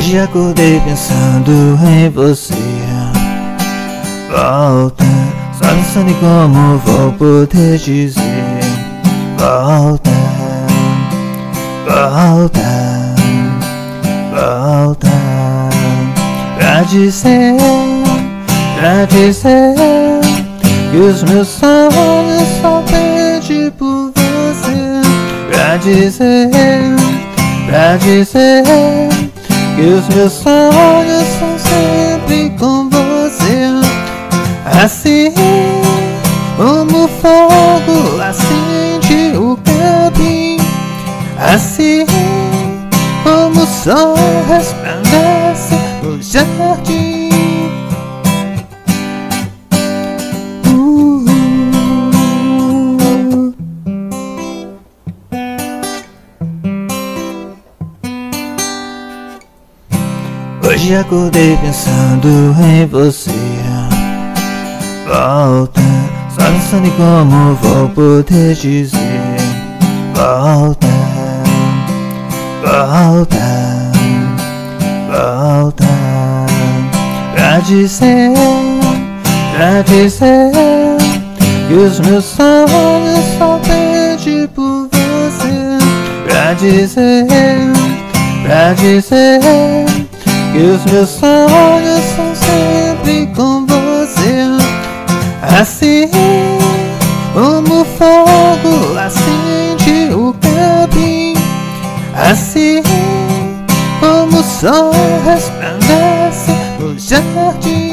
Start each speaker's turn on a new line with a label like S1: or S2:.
S1: Hoje acordei pensando em você. Volta, só pensando em como vou poder dizer. Volta, volta, volta. Pra dizer que os meus sonhos só pedem por você. Pra dizer que os meus sonhos são sempre com você. Assim como o fogo acende o capim, assim como o sol resplandece no jardim. Hoje acordei pensando em você. Volta, só pensando em como vou poder dizer. Volta, volta, volta. Pra dizer que os meus sonhos só pedem por você. Pra dizer que os meus sonhos são sempre com você. Assim como o fogo acende o capim, assim como o sol resplandece no jardim.